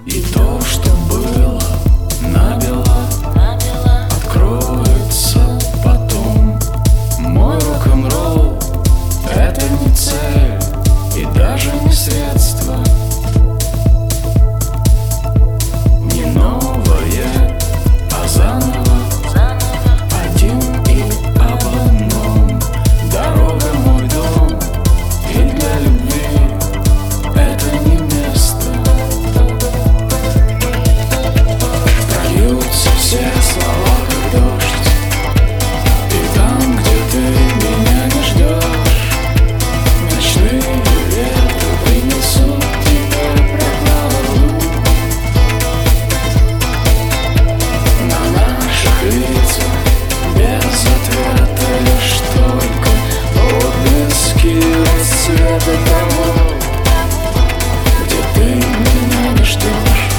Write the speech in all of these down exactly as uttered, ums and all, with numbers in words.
И то, что было набело, откроется потом. Мой рок-н-ролл — это не цель и даже не средство, не новое, а заново, один и об одном. Дорога — мой дом, и для любви это не место. Прольются все слова, как дождь, и там, где ты меня не ждешь, ночные ветры принесут тебе прохладу. На наших лицах без ответа лишь только отблески рассвета того, где ты меня не ждешь.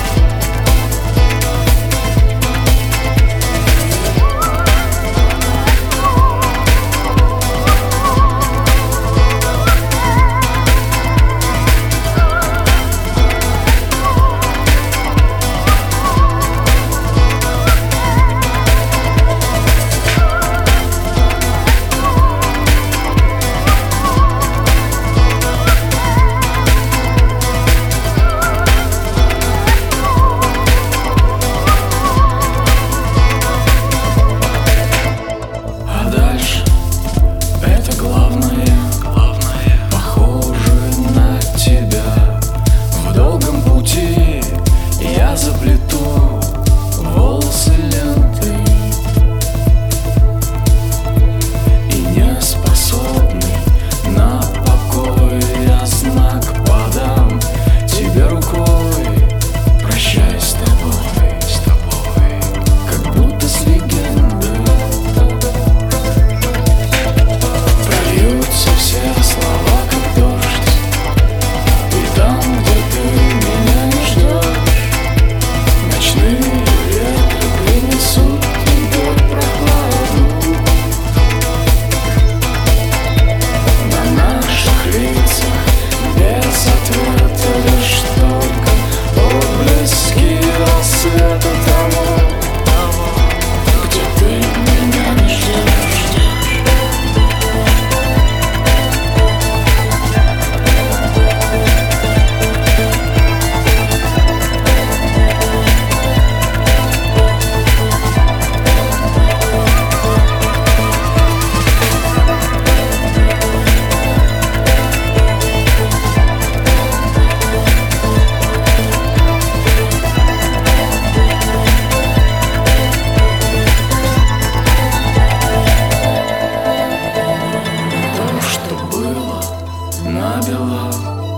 Набело,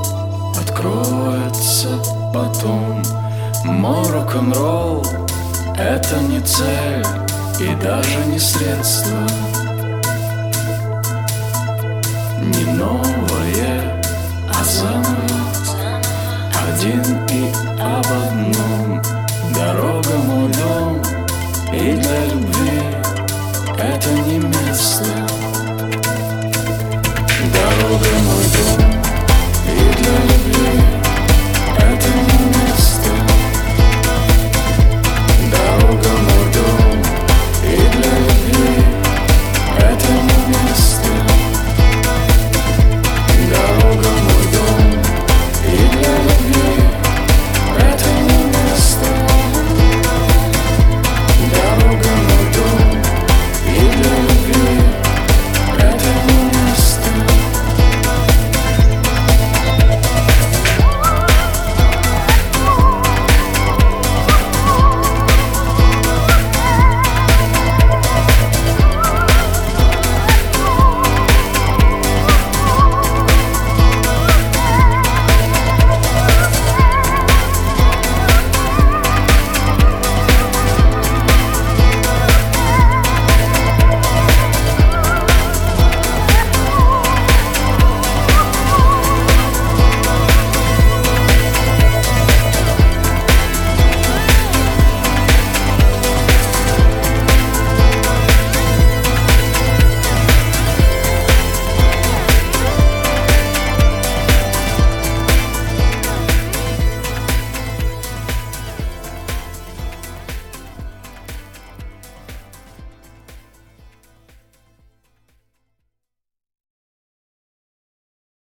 откроется потом. Мой рок-н-ролл — это не цель и даже не средство, не новое, а заново, один и об одном. Дорога — мой дом, и для любви это не место.